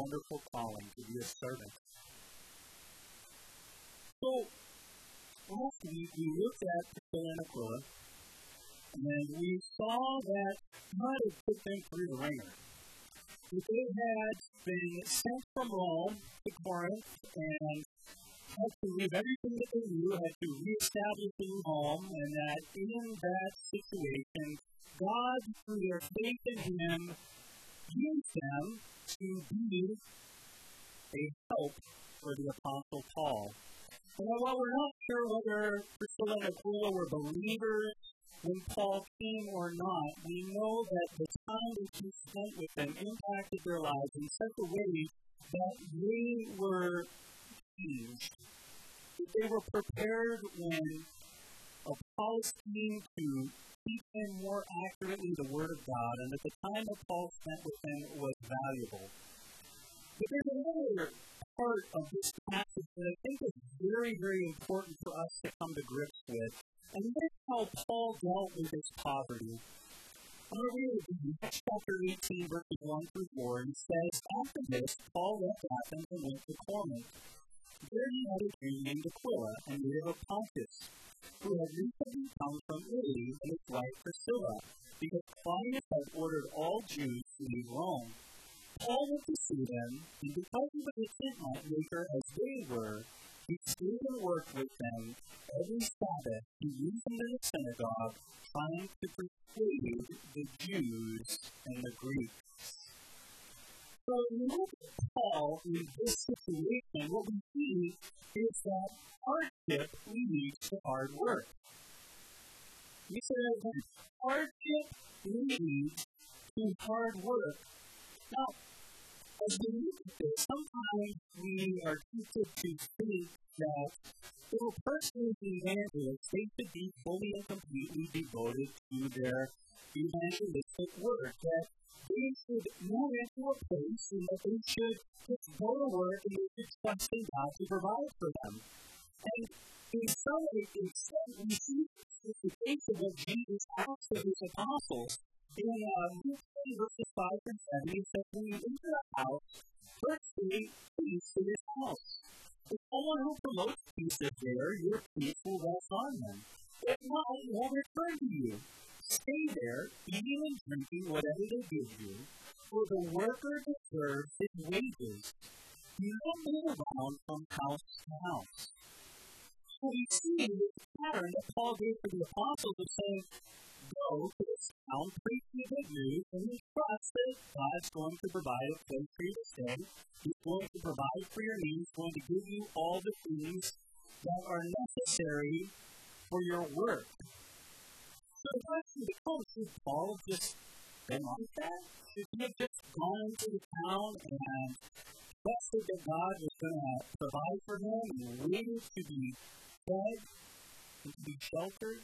wonderful calling to be a servant. So, last week we looked at Priscilla and Aquila, and we saw that God had put them through the ringer. They had been sent from Rome to Corinth and had to leave everything that they knew, had to reestablish a new home, and that in that situation, God, through their faith in Him, used them to be a help for the Apostle Paul. And while we're not sure whether Priscilla and Aquila were believers when Paul came or not, we know that the time that he spent with them impacted their lives in such a way that they were changed. That they were prepared when Apollos came to teach them more accurately the Word of God, and that the time that Paul spent with them was valuable. But there's another part of this passage that I think is very, very important for us to come to grips with. And that's how Paul dealt with his poverty. I'm going to read Acts chapter 18, verses 1 through 4, and it says, After this, Paul left Athens and went to Corinth. There he met a Jew named Aquila, a native of Pontus, who had recently come from Italy, and his wife Priscilla, because Claudius had ordered all Jews to leave Rome. Paul went to see them, and because he was a tent maker as they were, he stayed and worked with them every Sabbath. He used them in the synagogue, trying to persuade the Jews and the Greeks. So when we look at Paul in this situation, what we see is that hardship leads to hard work. You say that again. Hardship leads to hard work. Now, as we look at this, sometimes we are tempted to think that for a person who's an evangelist, they should be fully and completely devoted to their evangelistic work, that they should move into a place and that they should just go to work and they should trust in God to provide for them. And in some ways, we see the case of what Jesus asked of his apostles. In Luke 20, verses 5 and 7, he says, When you enter a house, first say peace in this house. If someone who promotes peace is there, your peace will rest on them. If not, it will return to you. Stay there, eating and drinking whatever they give you, for the worker deserves his wages. You don't move around from house to house. So we see this pattern that Paul gave to the apostles of saying, Go to this town, preach the good news, and we trust that God's going to provide a place for you to stay. He's going to provide for your needs, going to give you all the things that are necessary for your work. So the question becomes, should Paul have just been like that? Should he have just gone into the town and trusted that God was going to provide for him and waited to be fed and to be sheltered?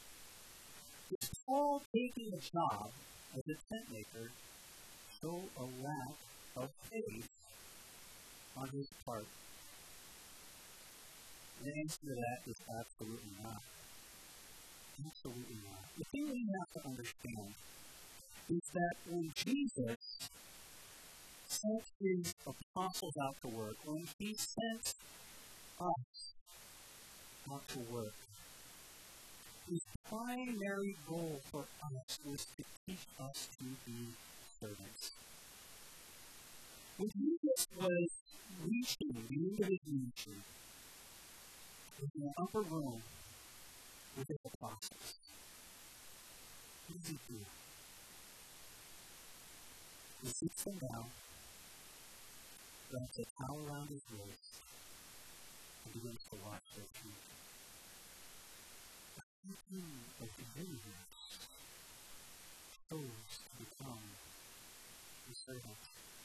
Is Paul taking a job as a tent maker show a lack of faith on his part? The answer to that is absolutely not. Absolutely not. The thing we have to understand is that when Jesus sent his apostles out to work, when he sent us out to work, his primary goal for us was to teach us to be servants. When Jesus was reaching the end of his ministry, in the upper room with his apostles, what does he do? He sits them down, wraps a towel around his waist, and begins to wash their feet. Who of the universe chose to become a servant?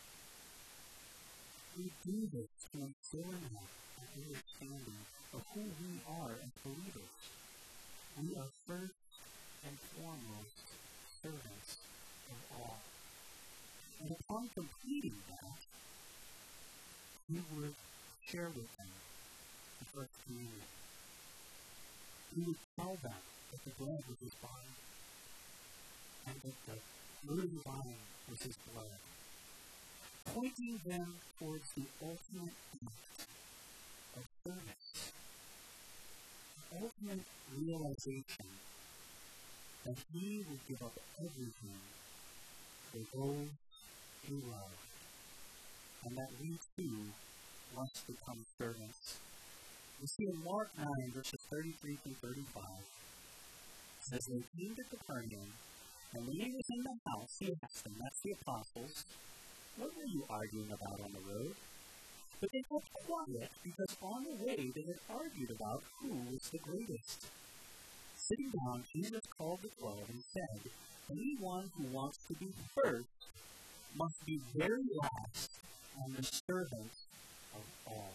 We do this to inform us an understanding of who we are as believers. We are first and foremost servants of all. And upon completing that, we would share with them the first communion. We would tell them that the bread was his body, and that the fruit of the vine was his blood. pointing them towards the ultimate act of service, the ultimate realization that he would give up everything for those he loved, and that we too must become servants. We see in Mark 9, verses 33 through 35, it says, they came to Capernaum, and when he was in the house, he asked them, that's the apostles, what were you arguing about on the road? But they kept quiet, because on the way they had argued about who was the greatest. Sitting down, Jesus called the 12 and said, anyone who wants to be first must be very last and the servant of all.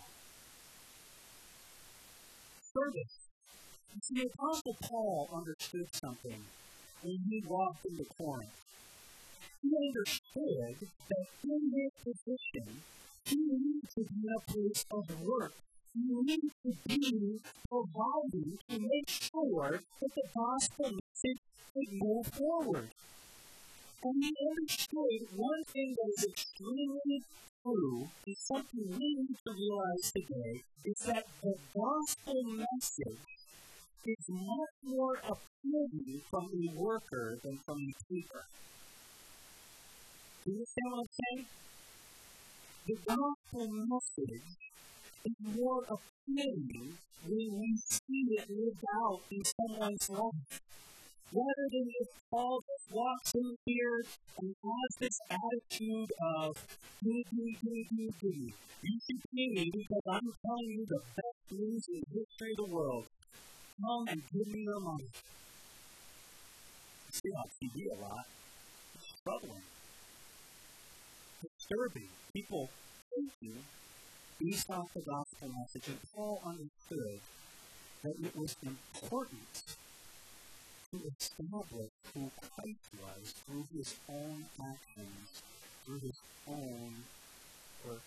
Service. You see, the Apostle Paul understood something when he walked into Corinth. He understood that in his position, he needed to be in a place of work. He needed to be providing to make sure that the gospel message would move forward. And he understood one thing that is extremely true, and something we need to realize today, is that the gospel message is much more appealing from a worker than from a taker. Do you understand what I'm saying? The gospel message is more appealing when we see it lived out in someone's life. Rather than if Paul walks in here and has this attitude of, give me. You should pay me because I'm telling you the best news in the history of the world. Come and give me your money. You see on TV a lot. It's troubling. Disturbing. People thinking based off the gospel message. And Paul understood that it was important to establish who Christ was through his own actions, through his own work.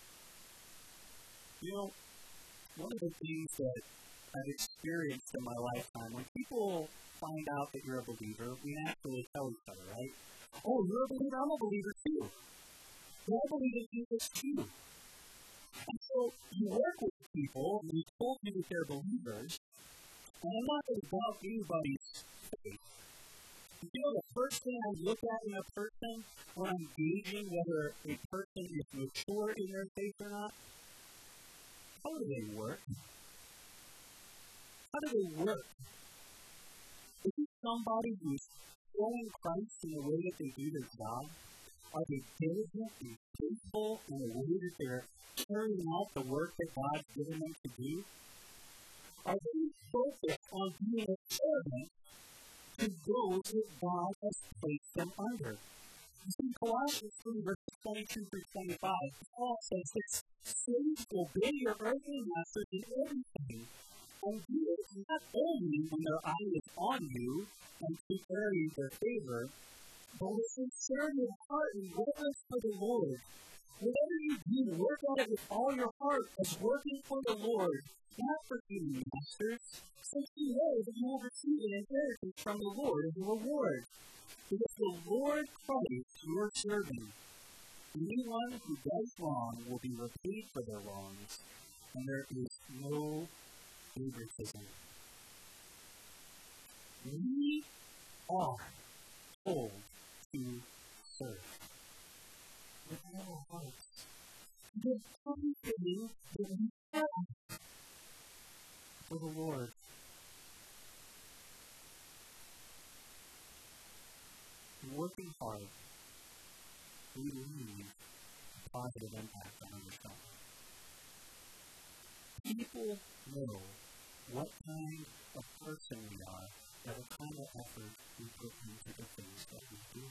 You know, one of the things that I've experienced in my lifetime, when people find out that you're a believer, we naturally tell each other, right? Oh, you're a believer? I'm a believer too. Well, I believe in Jesus too. And so you work with people, and you told me that they're believers, and I'm not going to doubt anybody's faith. You know, the first thing I look at in a person when I'm gauging whether a person is mature in their faith or not, how do they work? How do they work? Is it somebody who's showing Christ in the way that they do their job? Are they diligent and faithful in the way that they're carrying out the work that God's given them to do? Are they focused on being a servant to those that God has placed them under? In Colossians 3, verses 22 through 25, Paul says this, slaves, obey your earthly masters in everything, and do it not only when their eye is on you and preparing their favor, but with sincerity of heart and reverence for the Lord. Whatever you do, work at it with all your heart as working for the Lord, not for human masters, since you know that you will receive an inheritance from the Lord as a reward. Because the Lord Christ you are serving, anyone who does wrong will be repaid for their wrongs, and there is no favoritism. We are told to serve with our hearts. The confidence that we have for the Lord. Working hard, we leave a positive impact on others. People know what kind of person we are by the kind of effort we put into the things that we do.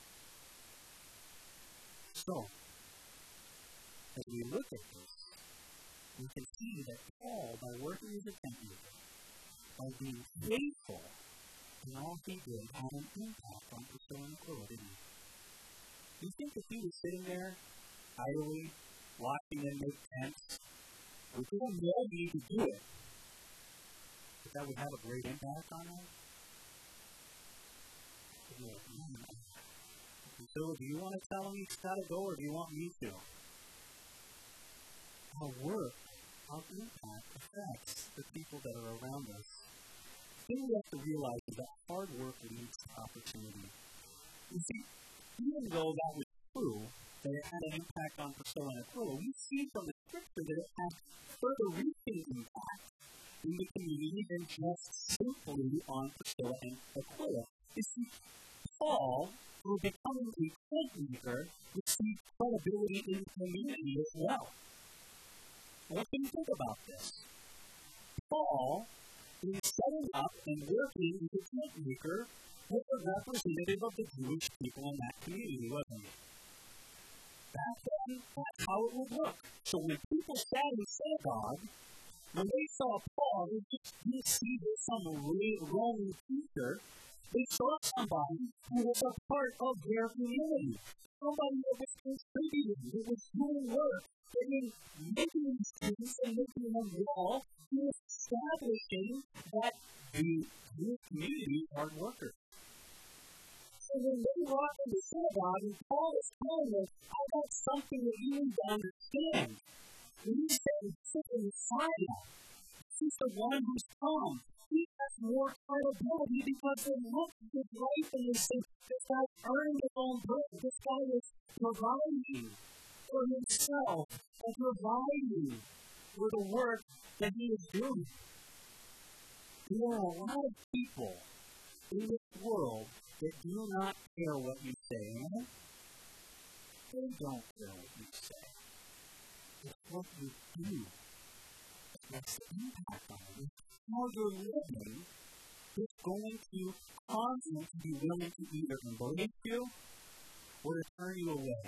So, as we look at this, we can see that Paul, by working as a tent maker, by being faithful in all he did, had an impact on Priscilla and Aquila, didn't he? Do you think if he was sitting there, idly, watching them make tents, we could have no need to do it, but that would have a great impact on him? Phil, do you want to tell him he's got to go, or do you want me to? Our work, our impact affects the people that are around us. The thing we have to realize is that hard work leads to opportunity. You see, even though that was true, that it had an impact on Priscilla and Aquila, we see from the scripture that it had further reaching impact in the community than just simply on Priscilla and Aquila. You see, Paul, through becoming a tent maker, received credibility in the community as well. What do you think about this? Paul, in setting up and working as a tent maker, was a representative of the Jewish people in that community, wasn't he? Back then, that's how it would look. So when people sat in synagogue, when they saw Paul, they just didn't see some Roman teacher. They saw somebody who was a part of their community. Somebody that was contributing, that was doing work, that was making students and making them well, who was establishing that the Jewish community are workers. So when they walk into synagogue and Paul is telling them, I got something that you need to understand. When you say, sit in Messiah, he's the one who's come. He has more credibility because they look at his life and they say, this guy's earning his own bread. This guy is providing for himself and providing for the work that he is doing. There are a lot of people in this world that do not care what you say. Right? They don't care what you say. It's what you do that makes an impact on them. How you're living is going to cause you to be willing to either embrace you or to turn you away.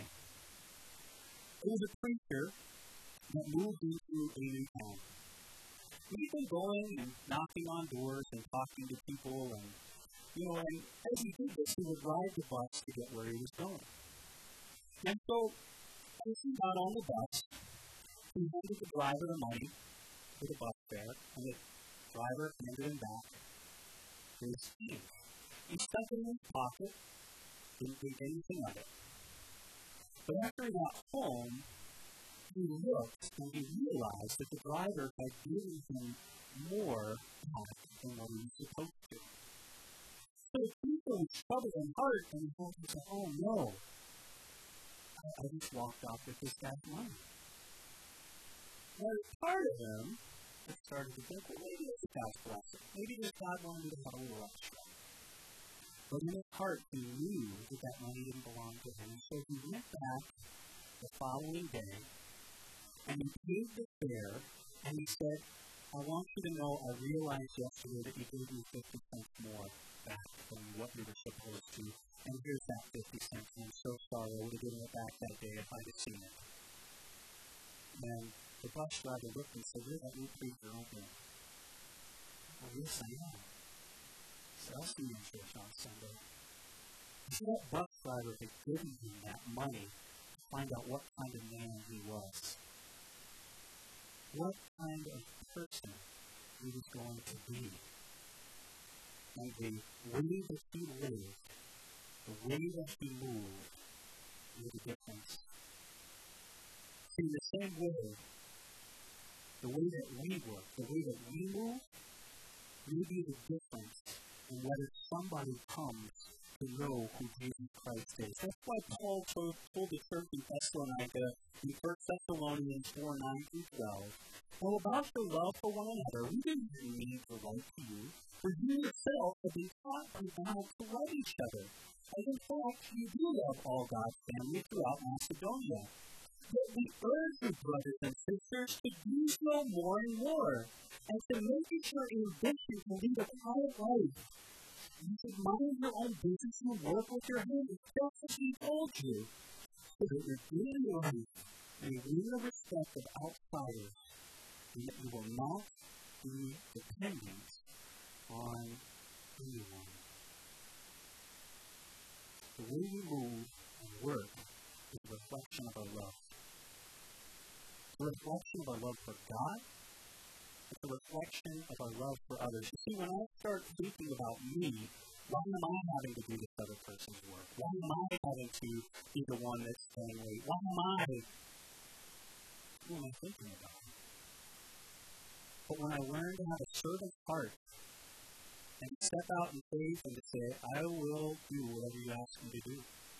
There was a preacher that moved into a new town. He'd been going and knocking on doors and talking to people, and and as he did this, he would ride the bus to get where he was going. And so, as he got on the bus, he handed the driver the money for the bus fare, and the driver handed him back his change. He stuck it in his pocket, didn't think anything of it. But after he got home, he looked and he realized that the driver had given him more back than what he was supposed to. So the people was troubled in heart, and he said, oh no, I just walked off with this guy's money. Now, part of him started to think, well, maybe it's a God's blessing. Maybe this God wanted me to have a little extra. But in his heart, he knew that that money didn't belong to him. And so he went back the following day, and he paid the fare, and he said, I want you to know I realized yesterday that you gave me 50 cents more back than what you were supposed to. And here's that 50 cents. And I'm so sorry. I would have given it back that day if I'd have seen it. And the bus driver looked and said, you're that new preacher, aren't you? Well, yes, I am. So I'll see you in church on Sunday. You see, that bus driver had given him that money to find out what kind of man he was. What kind of person he was going to be. And the way that he lived, the way that he moved, made a difference. In the same way, the way that we work, the way that we move, may be the difference in whether somebody comes to know who Jesus Christ is. That's why Paul told the church in Thessalonica in 1 Thessalonians 4:9-12, well, about your love for one another, we didn't need to write to you, for you yourself have been taught by God to love each other. And in fact, you do love all God's family throughout Macedonia. But we urge you, brothers and sisters, to do so more and more, and to make it your ambition to lead a quiet life. You should mind your own business and work with your hands, just as he told you, so that your daily life may win the respect of outsiders, and that you will not be dependent on anyone. The way we move and work is a reflection of our love. It's a reflection of our love for God. It's a reflection of our love for others. You see, when I start thinking about me Why am I having to do this other person's work? Why am I having to be the one that's staying late? Why am I? Who am I thinking about? But when I learn to have a servant's heart and step out in faith and to say, I will do whatever you ask me to do,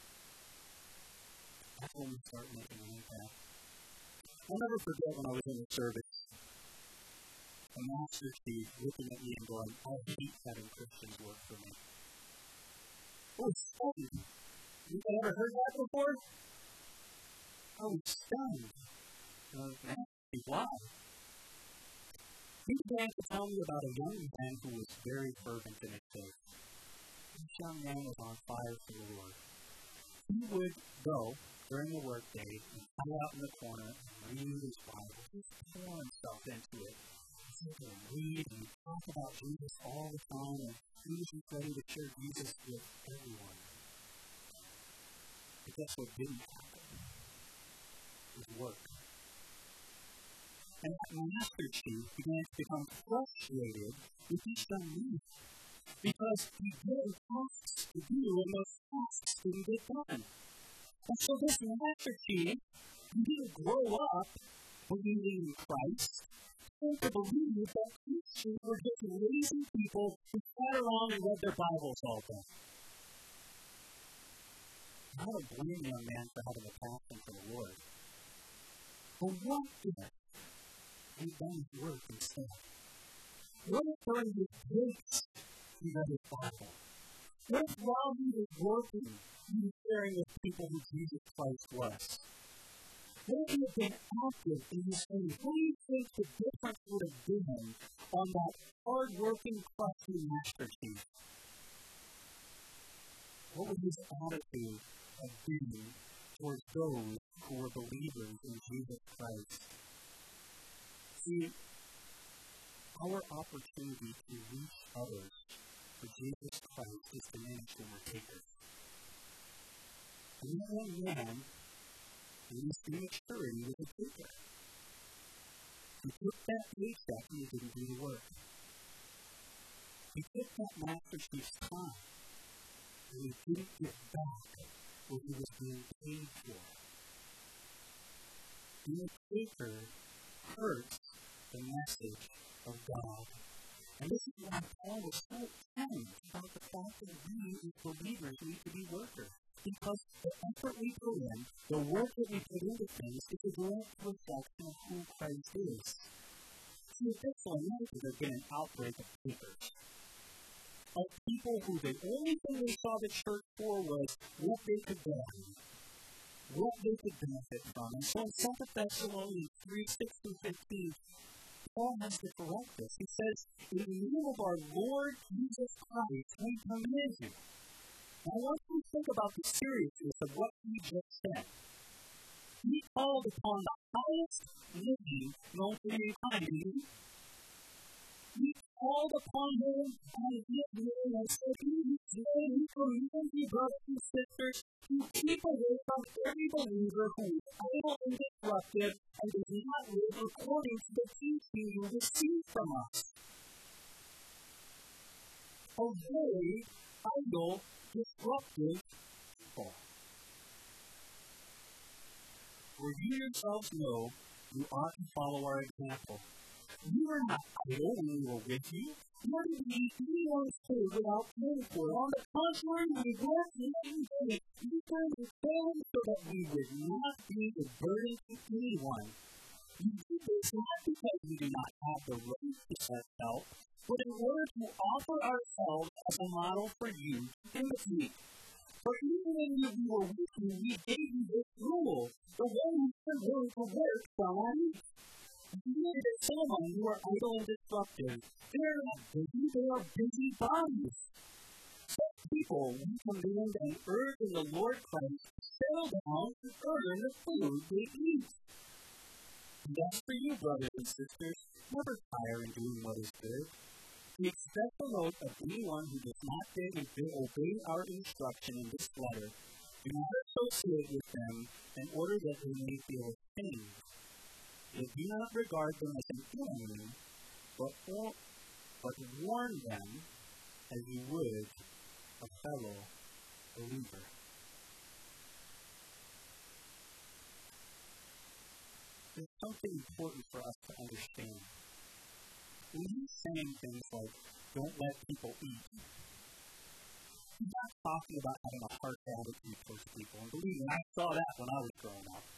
that's when we start making an impact. I'll never forget when I was in the service, a master chief looking at me and going, I hate having Christians work for me. Oh, stunned. You ever heard that before? I was stunned. Why? He began to tell me about a young man who was very fervent in his faith. This young man was on fire for the Lord. He would go during the workday and hang out in the corner and read his Bible. Just pour himself into it. And read and talk about Jesus all the time, and he was ready to share Jesus with everyone. But guess what didn't happen? His work. And that master chief began to become frustrated with each young man because he did tasks to do and those tasks didn't get done. And so this master chief didn't grow up believing in Christ, and to believe that Christians were just lazy people who sat around and read their Bibles all day. I don't blame the young man for having a passion for the Lord. But what if he done his work instead? What if during his breaks he read his Bible? What if while he was working he was sharing with people who Jesus Christ was? What if he had been active in his faith? What do you think the difference would have been on that hard-working, crusty master chief? What would his attitude have been towards those who were believers in Jesus Christ? See, our opportunity to reach others for Jesus Christ is diminished when we're takers. And that young man, in his immaturity, was a taker. He took that paycheck and he didn't do the work. He took that master chief's time and he didn't get back what he was being paid for. And the taker hurts the message of God. And this is why Paul was so adamant about the fact that we as believers need to be workers. Because the effort we put in, the work that we put into things, is a direct reflection of who Christ is. See, at this point, there's been an outbreak of takers. Of people who the only thing they saw the church for was what they could get, what they could benefit from. And so in 2 Thessalonians 3:6-15, Paul has to correct this. He says, in the name of our Lord Jesus Christ, we command you. Now, I want you to think about the seriousness of what he just said. He called upon the highest name known to mankind. He called upon him by his name and said, we command you, brothers and sisters, to keep away from every believer who is idle and disruptive and does not live according to the teaching you received from us. Avoid idle, disruptive people. For you yourselves know you ought to follow our example. We were not idle when we were with you, nor did we eat anyone's food without paying for it. On the contrary, we worked every day, eagerly and failing, so that we would not be a burden to anyone. We do this not because we do not have the right to such help, but in order to offer ourselves as a model for you to imitate. For even when we were with you, we gave you this rule: the one who is willing to work shall not eat. If someone who are idle and disruptive, they are not busy, they are busy bodies. Such people we command and urge in the Lord Christ to settle down and earn the food they eat. And as for you, brothers and sisters, never tire in doing what is good. We expect the note of anyone who does not obey our instruction in this letter. Do not associate with them in order that they may feel ashamed. Yet do not regard them as an enemy, but warn them as you would a fellow believer. There's something important for us to understand. When he's saying things like, don't let people eat, he's not talking about having a harsh attitude towards people. And believe me, I saw that when I was growing up.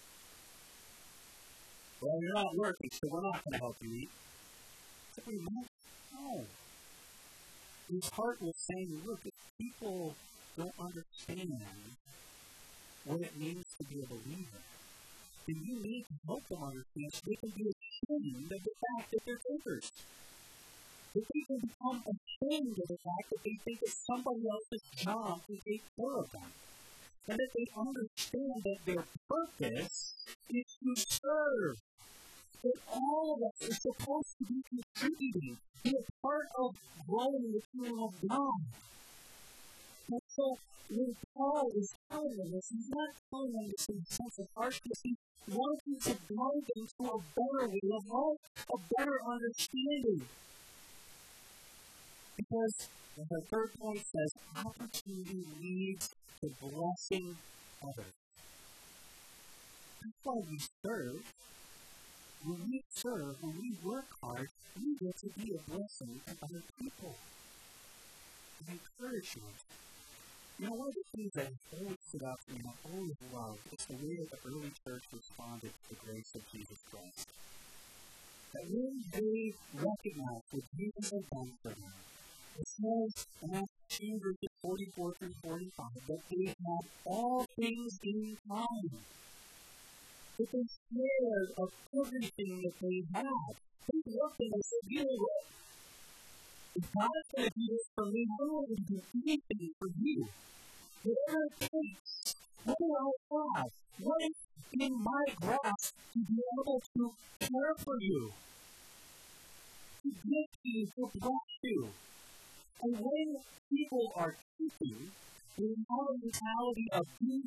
Well, you're not working, so we're not going to help you eat. But we might. No. His heart was saying, look, if people don't understand what it means to be a believer, then you need to help them understand so they can be ashamed of the fact that they're thinkers. That they can become ashamed of the fact that they think it's somebody else's job to take care of them. And that they understand that their purpose is to serve. That all of us are supposed to be contributing, be a part of growing the kingdom of God. And so, when Paul is telling them this, he's not telling them this in a sense of harshness. He's wanting to guide them to a better way of life, a better understanding. Because, as our third point says, opportunity leads to blessing others. That's why we serve. When we serve, when we work hard, we get to be a blessing to other people. An encouragement. You know, one of the things that has always stood out to me, and I've always loved, is the way that the early church responded to the grace of Jesus Christ. That when they recognized what Jesus had done for them, it says in Acts 2, verses 44 through 45, that they had all things in common. That they shared of everything that they had. They looked and they said, you know what? If God's going to do this for me, I'm going to do anything for you. Whatever it takes, what do I have? What is in my grasp to be able to care for you? To give you, to bless you. And when people are keeping the mentality of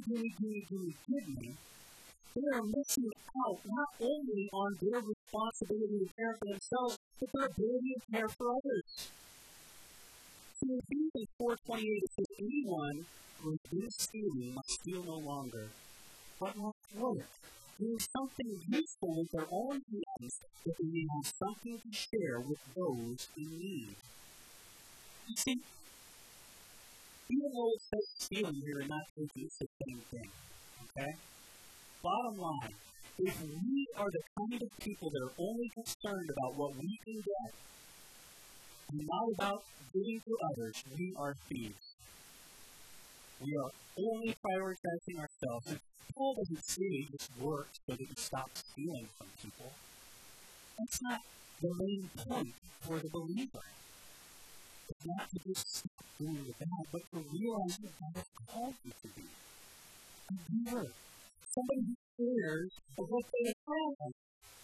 give me, they are missing out not only on their responsibility to care for themselves, but their ability to care for others. So in Ephesians 4:28, it says, anyone who has been stealing must steal no longer, but must work, doing something useful with their own hands, that they may have something to share with those in need. You see, even though it says stealing here and not taking, it's the same thing. Okay? Bottom line, if we are the kind of people that are only concerned about what we can get, and not about giving to others, we are thieves. We are only prioritizing ourselves. And Paul doesn't say just work so that you stop stealing from people. That's not the main point for the believer. It's not to just stop doing the bad, but to realize what God has called you to be. A giver. Somebody who cares of what they have.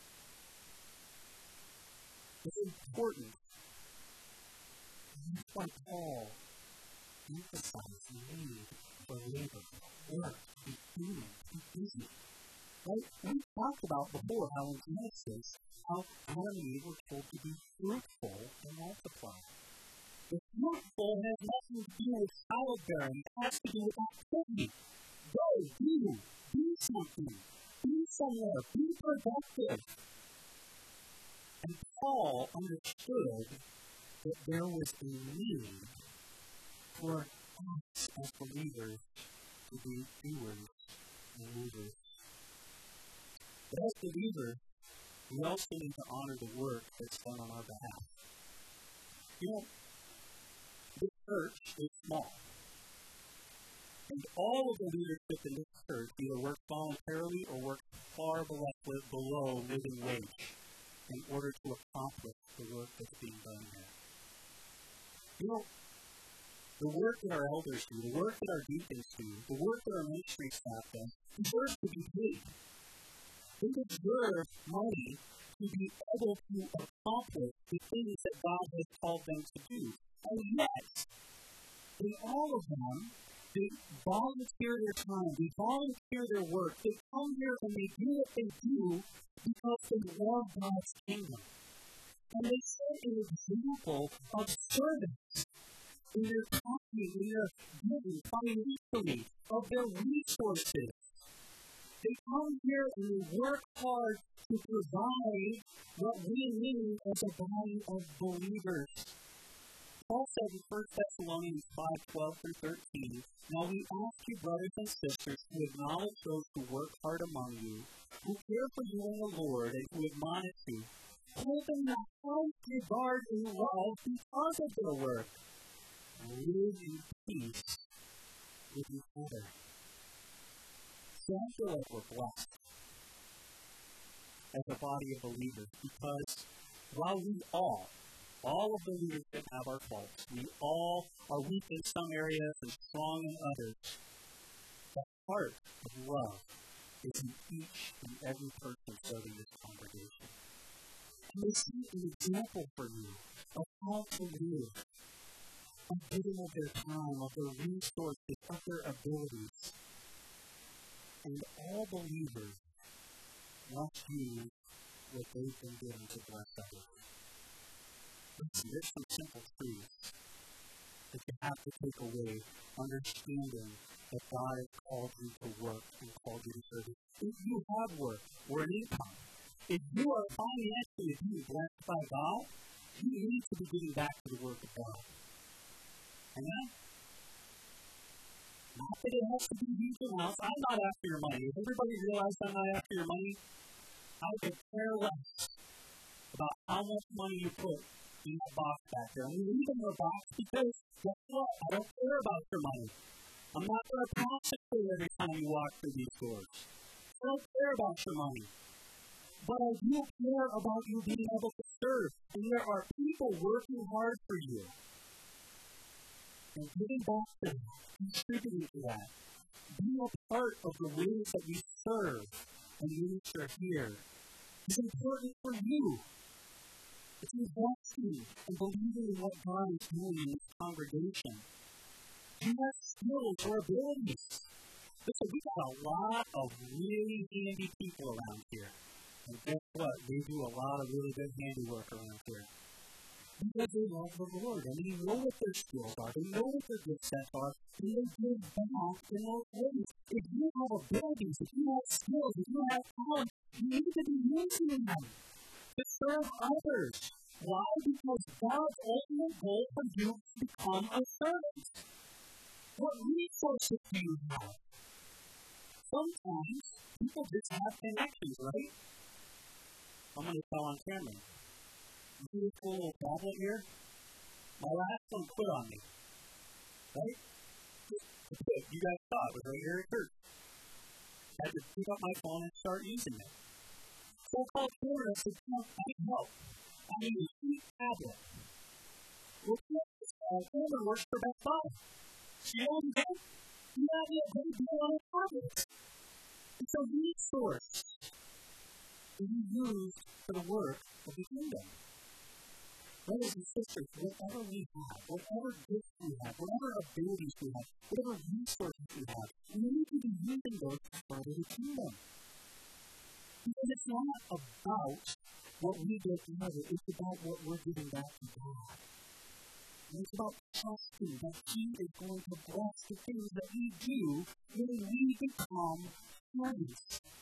It's important. That's why Paul emphasized the need for labor, work, be doing, be busy. Right? We talked about before how in Genesis, how Adam and Eve were told to be fruitful and multiply. The fruitful has nothing to do with childbearing. It has to do with activity. Go, do something. Be somewhere. Be productive. And Paul understood that there was a need for us as believers to be doers and movers. But as believers, we also need to honor the work that's done on our behalf. You know, the church is small. And all of the leadership in this church either work voluntarily or work far below living wage in order to accomplish the work that's being done here. You know, the work that our elders do, the work that our deacons do, the work that our ministry staff does, deserves to be paid. They deserve money to be able to accomplish the things that God has called them to do. And yet, in all of them, they volunteer their time, they volunteer their work, they come here and they do what they do because they love God's kingdom. And they set an example of service in their generosity in their giving financially of their resources. They come here and they work hard to provide what we need as a body of believers. Paul said in 1 Thessalonians 5:12-13, "Now we ask you, brothers and sisters, to acknowledge those who work hard among you, who care for you in the Lord, and who admonish you. Hold them in the highest regard and love because of their work. Live in peace with each other." So I feel like we're blessed as a body of believers because while we all of the leadership have our faults, we all are weak in some areas and strong in others, the heart of love is in each and every person serving this congregation. And they see an example for you of how to live, of giving of their time, of their resources, of their abilities. And all believers must use what they've been given to bless others. Listen, there's some simple truths that you have to take away, understanding that God has called you to work and called you to serve. If you have work or an income, if you are financially being blessed by God, you need to be giving back to the work of God. Amen? Not that it has to be huge amounts. I'm not after your money. If everybody realized I'm not after your money, I could care less about how much money you put in that box back there. I'm leaving the box because, guess what? I don't care about your money. I'm not going to pass it to you every time you walk through these doors. I don't care about your money. But I do care about you being able to serve. And there are people working hard for you. And giving back to them, contributing to that, being a part of the ways that we serve and minister here is important for you. It's investing and believing in what God is doing in this congregation. You have skills or abilities. Listen, we've got a lot of really handy people around here. And guess what? They do a lot of really good handiwork around here. Because they love the Lord, and they know what their skills are, they know what their good sets are, and they give back in those ways. If you have abilities, if you have skills, if you have talent, you need to be using them to serve others. Why? Because God's ultimate goal for you is to become a servant. What resources do you have? Sometimes people just have connections, right? I'm going to tell on camera. You see this little tablet here? My last one quit on me. Right? You guys saw it was right here at church. I had to pick up my phone and start using it. So I called Karen and said, I need help. I need a sweet tablet. Well, Karen works for Best Buy. She owns it. You have a good deal on a tablet. It's a resource that you use for the work of the kingdom. Brothers and sisters, whatever we have, whatever gifts we have, whatever abilities we have, whatever resources we have, we need to be using those to further the kingdom. Because it's not about what we get from others, it's about what we're giving back to God. And it's about trusting that He is going to bless the things that we do when we become friends.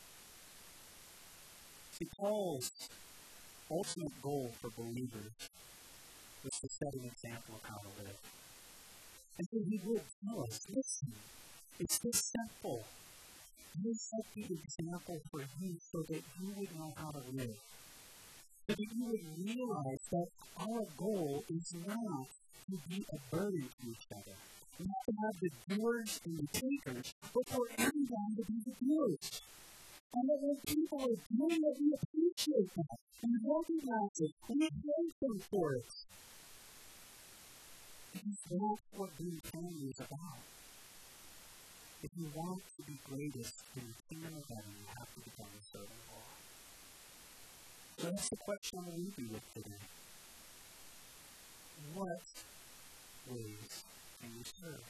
See, Paul's ultimate goal for believers was to set an example of how to live. And so he would tell us, listen, it's this simple. This is the example for you so that you would know how to live. So that you would realize that our goal is not to be a burden to each other. Not to have the doers and the takers, but for everyone to be the doers. And that when people are doing it, we appreciate that. And recognize it. And we praise them for it. Because that's what being family is about. If you want to be greatest in the kingdom of heaven, you have to become a servant of all. So that's the question I'm leaving you with today. What ways can you serve?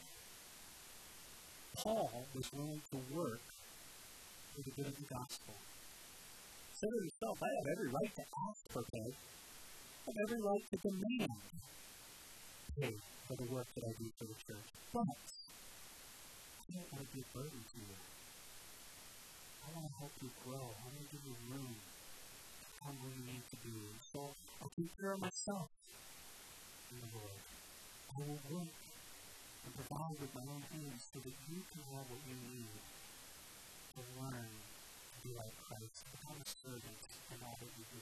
Paul was willing to work for the good of the gospel. He said to himself, I have every right to ask for pay. I have every right to demand paid for the work that I do for the church. But I don't want to be a burden to you. I want to help you grow. I want to give you room to come where you need to be. So I'll take care of myself in the Lord. I will work and provide with my own hands so that you can have what you need to learn to be like Christ, to become a servant in all that you do.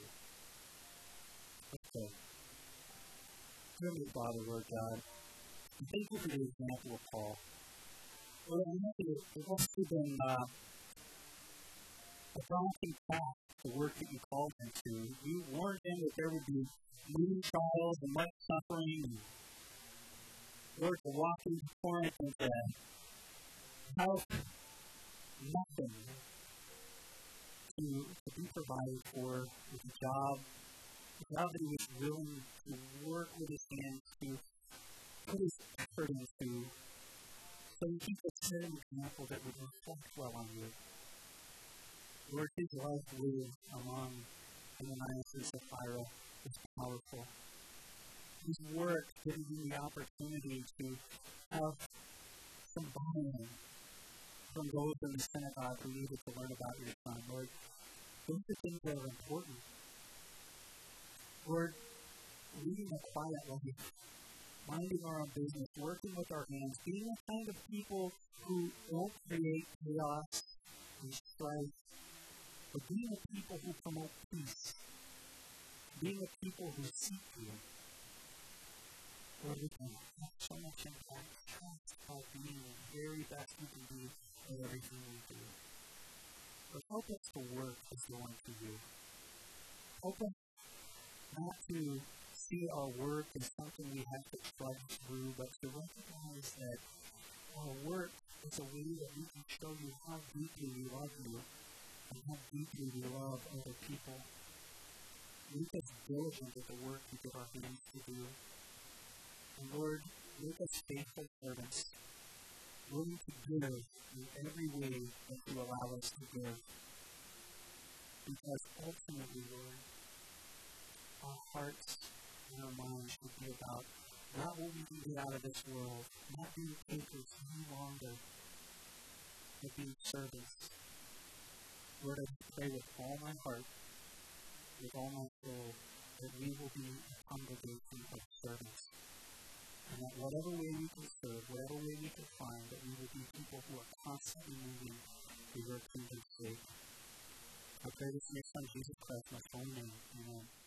Okay. Heavenly Father, Lord God, thank you for the example of Paul. Lord, I know that it must have been a daunting task, the work that you called him to. You warned him that there would be many trials and much suffering, and Lord, to walk into Corinth and to have nothing to be provided for with a job that he was willing to work with his hands, to put his effort into, so that he could set an example that would reflect well on you. Lord, his life lived among Ananias and Sapphira is powerful. His work giving him the opportunity to have some buy-in from those in the synagogue who needed to learn about your Son. Lord, those are things that are important. Lord, leading a quiet life, minding our own business, working with our hands, being the kind of people who don't create chaos and strife, but being the people who promote peace, being the people who seek you. Lord, we can have so much impact just by being the very best we can do in everything we do. But help us to work as going to you. Help us not to see our work as something we have to trudge through, but to recognize that our work is a way that we can show you how deeply we love you and how deeply we love other people. Make us diligent at the work we give our hands to do. And Lord, make us faithful servants, willing to give in every way that you allow us to give. Because ultimately, Lord, our hearts and our minds should be about not what we can get out of this world, not being takers any longer, but being servants. Lord, I pray with all my heart, with all my soul, that we will be a congregation of servants. And that whatever way we can serve, whatever way we can find, that we will be people who are constantly moving to your kingdom's sake. I pray this in your Son, Jesus Christ, my holy name. Amen.